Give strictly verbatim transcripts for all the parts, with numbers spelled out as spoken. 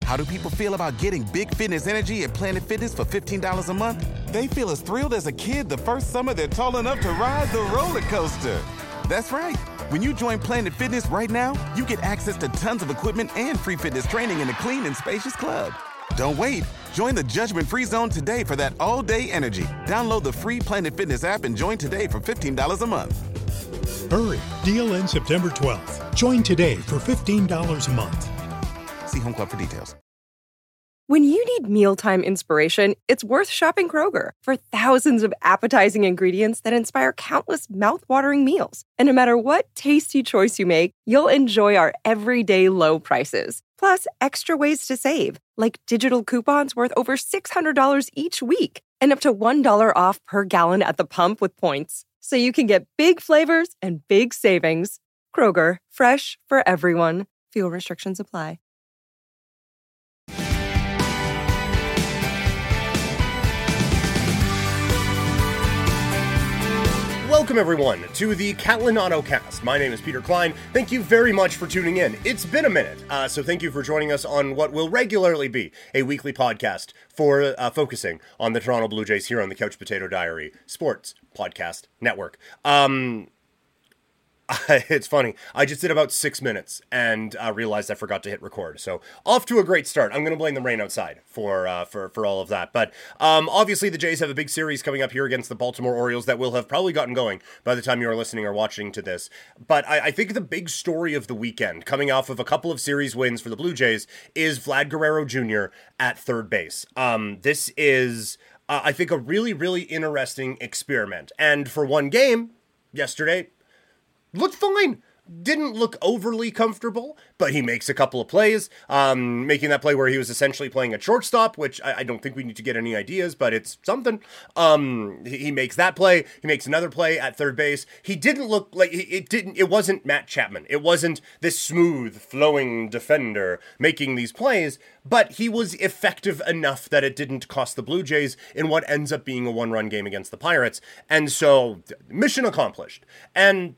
How do people feel about getting big fitness energy at Planet Fitness for fifteen dollars a month? They feel as thrilled as a kid the first summer they're tall enough to ride the roller coaster. That's right. When you join Planet Fitness right now, you get access to tons of equipment and free fitness training in a clean and spacious club. Don't wait. Join the judgment-free zone today for that all-day energy. Download the free Planet Fitness app and join today for fifteen dollars a month. Hurry. Deal ends September twelfth. Join today for fifteen dollars a month. See Home Club for details. When you need mealtime inspiration, it's worth shopping Kroger for thousands of appetizing ingredients that inspire countless mouth-watering meals. And no matter what tasty choice you make, you'll enjoy our everyday low prices. Plus, extra ways to save, like digital coupons worth over six hundred dollars each week and up to one dollar off per gallon at the pump with points. So you can get big flavors and big savings. Kroger, fresh for everyone. Fuel restrictions apply. Welcome, everyone, to the Catlin AutoCast. My name is Peter Klein. Thank you very much for tuning in. It's been a minute, uh, so thank you for joining us on what will regularly be a weekly podcast for uh, focusing on the Toronto Blue Jays here on the Couch Potato Diary Sports Podcast Network. Um... It's funny. I just did about six minutes and uh, realized I forgot to hit record. So off to a great start. I'm going to blame the rain outside for uh, for for all of that. But um, obviously the Jays have a big series coming up here against the Baltimore Orioles that will have probably gotten going by the time you are listening or watching to this. But I, I think the big story of the weekend, coming off of a couple of series wins for the Blue Jays, is Vlad Guerrero Junior at third base. Um, this is, uh, I think, a really, really interesting experiment. And for one game yesterday, looked fine. Didn't look overly comfortable, but he makes a couple of plays, um, making that play where he was essentially playing at shortstop, which I, I don't think we need to get any ideas, but it's something. Um, he, he makes that play. He makes another play at third base. He didn't look like it didn't. It wasn't Matt Chapman. It wasn't this smooth, flowing defender making these plays, but he was effective enough that it didn't cost the Blue Jays in what ends up being a one-run game against the Pirates. And so, mission accomplished. And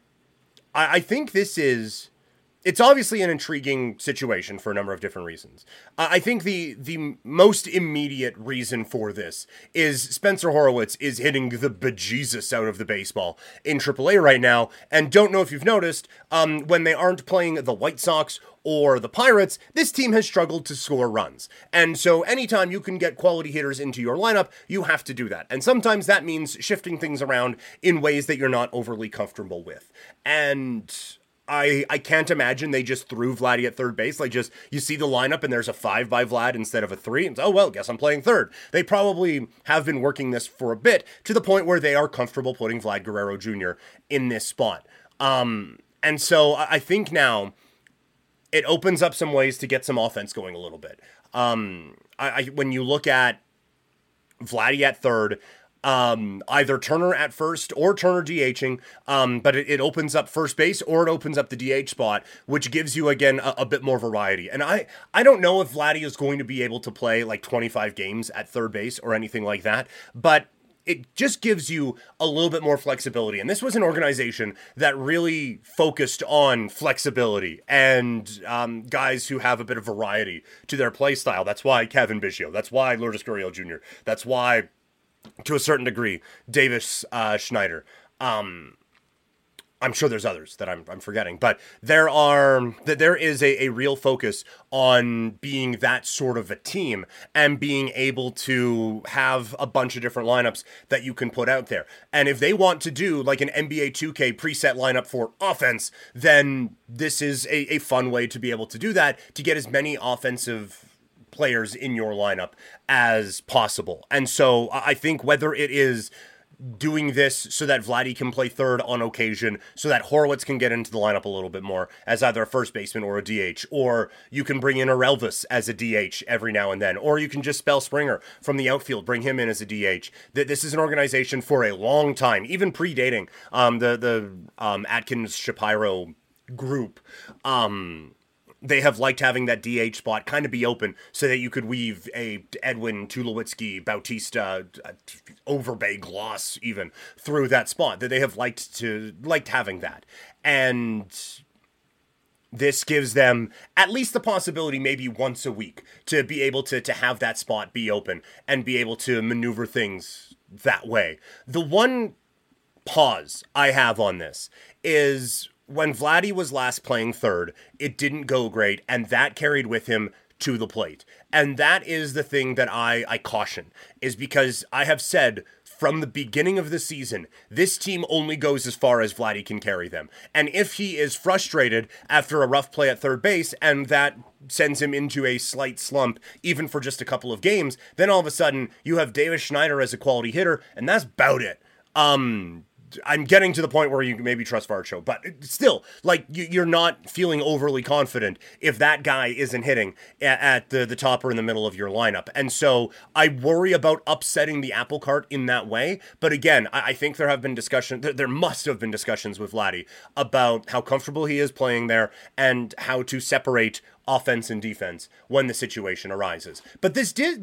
I think this is, it's obviously an intriguing situation for a number of different reasons. I think the the most immediate reason for this is Spencer Horwitz is hitting the bejesus out of the baseball in triple A right now. And don't know if you've noticed, um, when they aren't playing the White Sox or the Pirates, this team has struggled to score runs. And so anytime you can get quality hitters into your lineup, you have to do that. And sometimes that means shifting things around in ways that you're not overly comfortable with. And I I can't imagine they just threw Vladdy at third base. Like, just, you see the lineup and there's a five by Vlad instead of a three. And oh, well, guess I'm playing third. They probably have been working this for a bit to the point where they are comfortable putting Vlad Guerrero Junior in this spot. Um, and so I think now it opens up some ways to get some offense going a little bit. Um, I, I when you look at Vladdy at third, um, either Turner at first or Turner DHing, um, but it, it opens up first base or it opens up the D H spot, which gives you, again, a, a bit more variety. And I, I don't know if Vladdy is going to be able to play like twenty-five games at third base or anything like that, but it just gives you a little bit more flexibility. And this was an organization that really focused on flexibility and um, guys who have a bit of variety to their play style. That's why Kevin Biggio. That's why Lourdes Gurriel Junior That's why, to a certain degree, Davis uh, Schneider. Um, I'm sure there's others that I'm I'm forgetting, but there are that there is a, a real focus on being that sort of a team and being able to have a bunch of different lineups that you can put out there. And if they want to do like an N B A two K preset lineup for offense, then this is a, a fun way to be able to do that, to get as many offensive players in your lineup as possible. And so I think whether it is doing this so that Vladdy can play third on occasion, so that Horwitz can get into the lineup a little bit more as either a first baseman or a D H, or you can bring in a Elvis as a D H every now and then, or you can just spell Springer from the outfield, bring him in as a D H. That this is an organization for a long time, even predating um, the the um, Atkins Shapiro group. Um, They have liked having that D H spot kind of be open so that you could weave a Edwin, Tulowitzki, Bautista, uh, Overbay, Gloss even through that spot. That they have liked to liked having that. And this gives them at least the possibility maybe once a week to be able to, to have that spot be open and be able to maneuver things that way. The one pause I have on this is when Vladdy was last playing third, it didn't go great, and that carried with him to the plate. And that is the thing that I, I caution, is because I have said from the beginning of the season, this team only goes as far as Vladdy can carry them. And if he is frustrated after a rough play at third base, and that sends him into a slight slump, even for just a couple of games, then all of a sudden you have Davis Schneider as a quality hitter, and that's about it. Um... I'm getting to the point where you can maybe trust Varcho, but still, like, you, you're not feeling overly confident if that guy isn't hitting at, at the, the top or in the middle of your lineup. And so I worry about upsetting the apple cart in that way. But again, I, I think there have been discussions, there, there must have been discussions with Vladdy about how comfortable he is playing there and how to separate offense and defense when the situation arises. But this did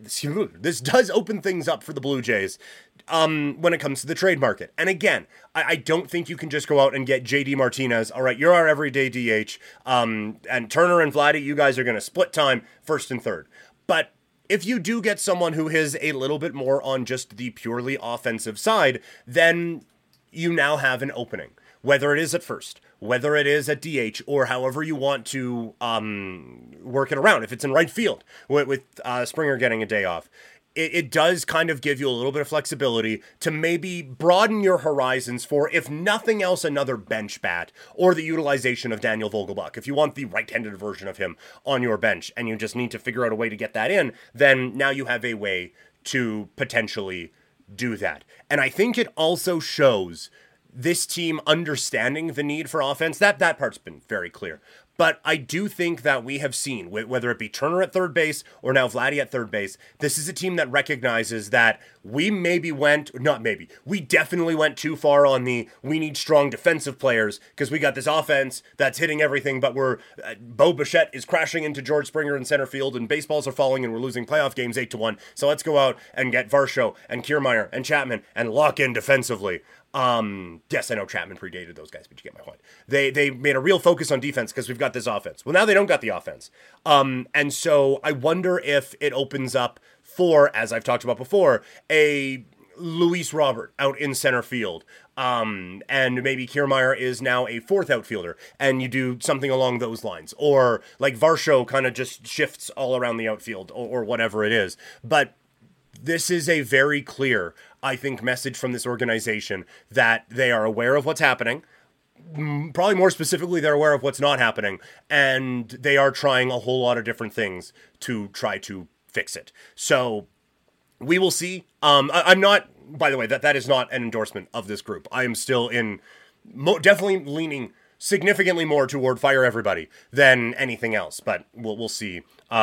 this does open things up for the Blue Jays um, when it comes to the trade market. And again, I, I don't think you can just go out and get J D Martinez. All right, you're our everyday D H, um, and Turner and Vladdy, you guys are going to split time first and third. But if you do get someone who is a little bit more on just the purely offensive side, then you now have an opening, whether it is at first, whether it is at D H, or however you want to um, work it around. If it's in right field with, with uh, Springer getting a day off, it, it does kind of give you a little bit of flexibility to maybe broaden your horizons for, if nothing else, another bench bat or the utilization of Daniel Vogelbach. If you want the right-handed version of him on your bench and you just need to figure out a way to get that in, then now you have a way to potentially do that. And I think it also shows this team understanding the need for offense. That that part's been very clear. But I do think that we have seen, whether it be Turner at third base or now Vladdy at third base, this is a team that recognizes that we maybe went, not maybe, we definitely went too far on the, we need strong defensive players because we got this offense that's hitting everything, but we're, uh, Bo Bichette is crashing into George Springer in center field and baseballs are falling and we're losing playoff games eight to one. So let's go out and get Varsho and Kiermaier and Chapman and lock in defensively. Um, yes, I know Chapman predated those guys, but you get my point. They they made a real focus on defense because we've got this offense. Well, now they don't got the offense. Um, and so I wonder if it opens up for, as I've talked about before, a Luis Robert out in center field. Um, and maybe Kiermaier is now a fourth outfielder, and you do something along those lines. Or like Varsho kind of just shifts all around the outfield or, or whatever it is. But this is a very clear, I think, message from this organization that they are aware of what's happening. Probably more specifically, they're aware of what's not happening, and they are trying a whole lot of different things to try to fix it. So we will see. Um, I, I'm not, by the way, that, that is not an endorsement of this group. I am still in, mo- definitely leaning significantly more toward fire everybody than anything else, but we'll we'll see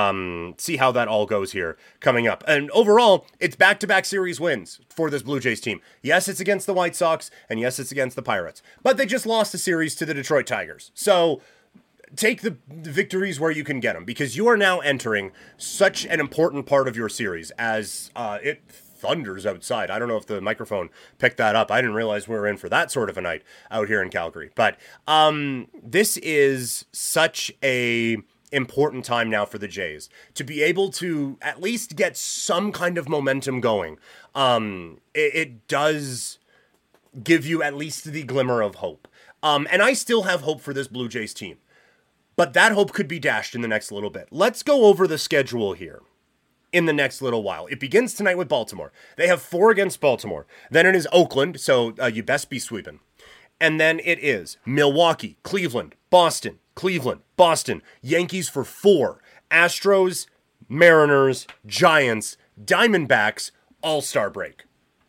um see how that all goes here coming up. And overall, it's back-to-back series wins for this Blue Jays team. Yes, it's against the White Sox, and yes, it's against the Pirates, but they just lost a series to the Detroit Tigers. So take the, the victories where you can get them, because you are now entering such an important part of your series as uh it thunders outside. I don't know if the microphone picked that up. I didn't realize we were in for that sort of a night out here in Calgary. But um, this is such a important time now for the Jays to be able to at least get some kind of momentum going. Um, it, it does give you at least the glimmer of hope. Um, and I still have hope for this Blue Jays team. But that hope could be dashed in the next little bit. Let's go over the schedule here in the next little while. It begins tonight with Baltimore. They have four against Baltimore. Then it is Oakland, so uh, you best be sweeping. And then it is Milwaukee, Cleveland, Boston, Cleveland, Boston, Yankees for four, Astros, Mariners, Giants, Diamondbacks, All-Star break.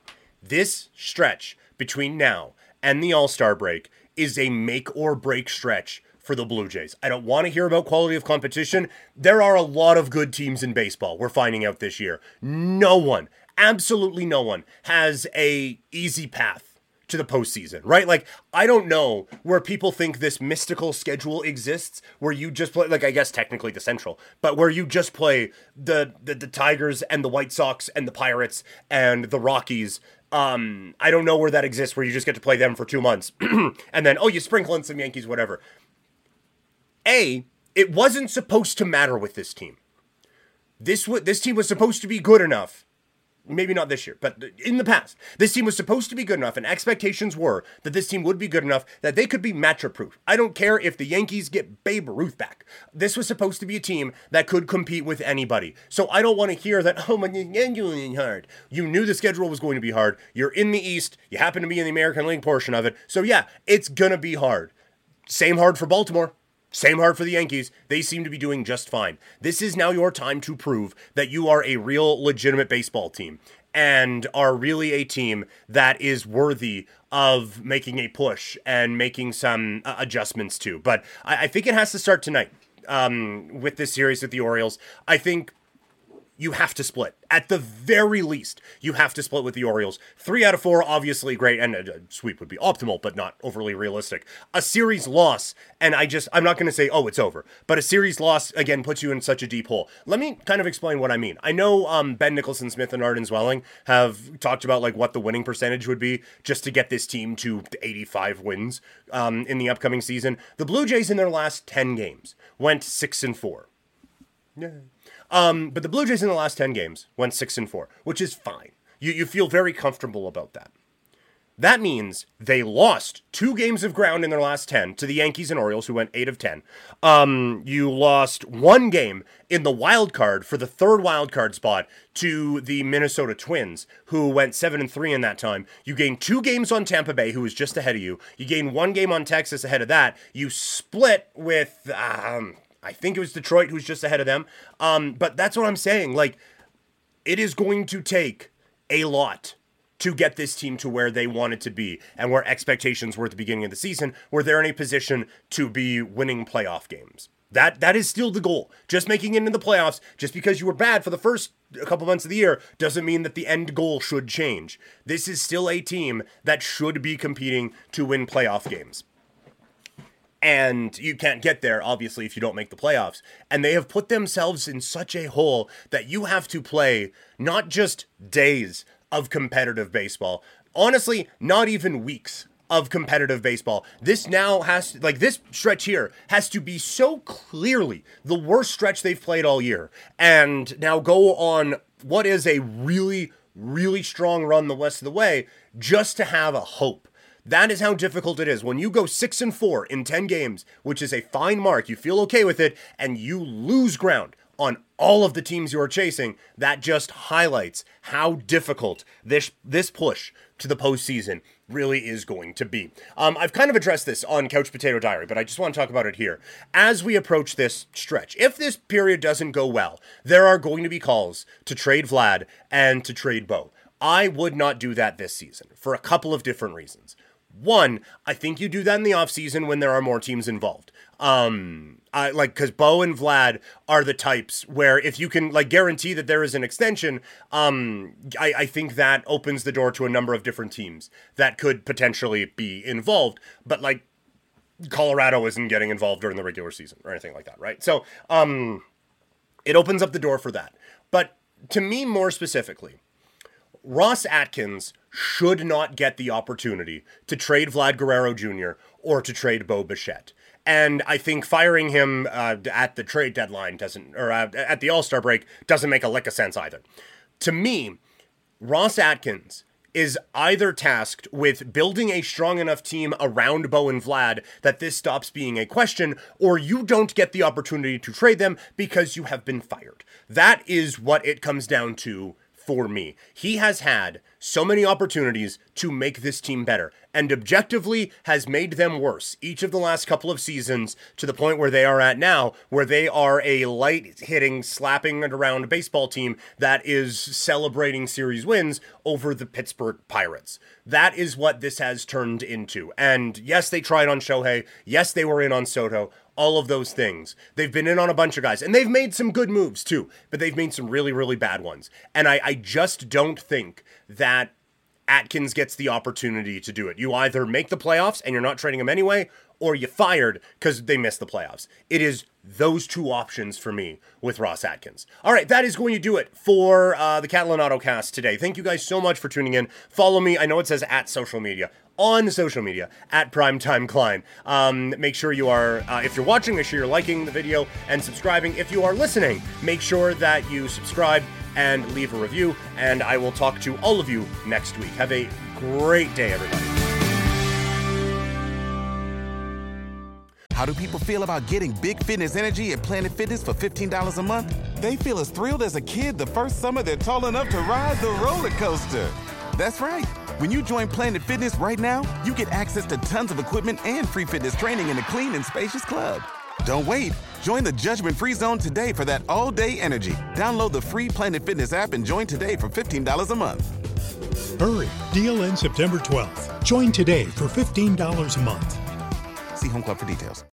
This stretch between now and the All-Star break is a make or break stretch for the Blue Jays. I don't want to hear about quality of competition. There are a lot of good teams in baseball, we're finding out this year. No one, absolutely no one, has a easy path to the postseason, right? Like, I don't know where people think this mystical schedule exists, where you just play, like, I guess technically the Central, but where you just play the, the, the Tigers and the White Sox and the Pirates and the Rockies. Um, I don't know where that exists, where you just get to play them for two months. And then, oh, you sprinkle in some Yankees, whatever. A, it wasn't supposed to matter with this team. This w- this team was supposed to be good enough. Maybe not this year, but in the past, this team was supposed to be good enough, and expectations were that this team would be good enough that they could be matchup-proof. I don't care if the Yankees get Babe Ruth back. This was supposed to be a team that could compete with anybody. So I don't want to hear that, oh, my schedule is hard. You knew the schedule was going to be hard. You're in the East. You happen to be in the American League portion of it. So yeah, it's going to be hard. Same hard for Baltimore. Same hard for the Yankees. They seem to be doing just fine. This is now your time to prove that you are a real legitimate baseball team and are really a team that is worthy of making a push and making some uh, adjustments to. But I, I think it has to start tonight um, with this series with the Orioles. I think you have to split. At the very least, you have to split with the Orioles. Three out of four, obviously great, and a sweep would be optimal, but not overly realistic. A series loss, and I just, I'm not going to say, oh, it's over, but a series loss, again, puts you in such a deep hole. Let me kind of explain what I mean. I know um, Ben Nicholson Smith and Arden Zwelling have talked about like what the winning percentage would be just to get this team to eighty-five wins um, in the upcoming season. The Blue Jays in their last ten games went six and four. Yeah. Um, but the Blue Jays in the last ten games went six and four, which is fine. You you feel very comfortable about that. That means they lost two games of ground in their last ten to the Yankees and Orioles, who went eight of ten. Um, you lost one game in the wild card for the third wild card spot to the Minnesota Twins, who went seven and three in that time. You gained two games on Tampa Bay, who was just ahead of you. You gained one game on Texas ahead of that. You split with um. I think it was Detroit who's just ahead of them. Um, but that's what I'm saying. Like, it is going to take a lot to get this team to where they wanted to be and where expectations were at the beginning of the season, where they're in a position to be winning playoff games. That that is still the goal. Just making it into the playoffs, just because you were bad for the first couple months of the year, doesn't mean that the end goal should change. This is still a team that should be competing to win playoff games. And you can't get there, obviously, if you don't make the playoffs. And they have put themselves in such a hole that you have to play not just days of competitive baseball, honestly, not even weeks of competitive baseball. This now has to, like this stretch here has to be so clearly the worst stretch they've played all year. And now go on what is a really, really strong run the rest of the way just to have a hope. That is how difficult it is. When you go six and four in ten games, which is a fine mark, you feel okay with it, and you lose ground on all of the teams you are chasing, that just highlights how difficult this this push to the postseason really is going to be. Um, I've kind of addressed this on Couch Potato Diary, but I just want to talk about it here. As we approach this stretch, if this period doesn't go well, there are going to be calls to trade Vlad and to trade Bo. I would not do that this season for a couple of different reasons. One, I think you do that in the offseason when there are more teams involved. Um, I like, because Bo and Vlad are the types where if you can like guarantee that there is an extension, um, I, I think that opens the door to a number of different teams that could potentially be involved. But like Colorado isn't getting involved during the regular season or anything like that, right? So um, it opens up the door for that. But to me, more specifically, Ross Atkins should not get the opportunity to trade Vlad Guerrero Junior or to trade Bo Bichette. And I think firing him uh, at the trade deadline doesn't, or uh, at the All-Star break doesn't make a lick of sense either. To me, Ross Atkins is either tasked with building a strong enough team around Bo and Vlad that this stops being a question, or you don't get the opportunity to trade them because you have been fired. That is what it comes down to for me. He has had so many opportunities to make this team better, and objectively has made them worse each of the last couple of seasons to the point where they are at now, where they are a light-hitting, slapping it around baseball team that is celebrating series wins over the Pittsburgh Pirates. That is what this has turned into. And yes, they tried on Shohei. Yes, they were in on Soto. All of those things. They've been in on a bunch of guys, and they've made some good moves too, but they've made some really, really bad ones. And I, I just don't think that Atkins gets the opportunity to do it. You either make the playoffs and you're not trading him anyway, or you fired because they missed the playoffs. It is those two options for me with Ross Atkins. All right, that is going to do it for uh, the Catalan Autocast today. Thank you guys so much for tuning in. Follow me. I know it says at social media. On social media, at Primetime Klein. Um, make sure you are, uh, if you're watching, make sure you're liking the video and subscribing. If you are listening, make sure that you subscribe and leave a review, and I will talk to all of you next week. Have a great day, everybody. How do people feel about getting big fitness energy at Planet Fitness for fifteen dollars a month? They feel as thrilled as a kid the first summer they're tall enough to ride the roller coaster. That's right. When you join Planet Fitness right now, you get access to tons of equipment and free fitness training in a clean and spacious club. Don't wait. Join the judgment-free zone today for that all-day energy. Download the free Planet Fitness app and join today for fifteen dollars a month. Hurry. Deal ends September twelfth. Join today for fifteen dollars a month. See Home Club for details.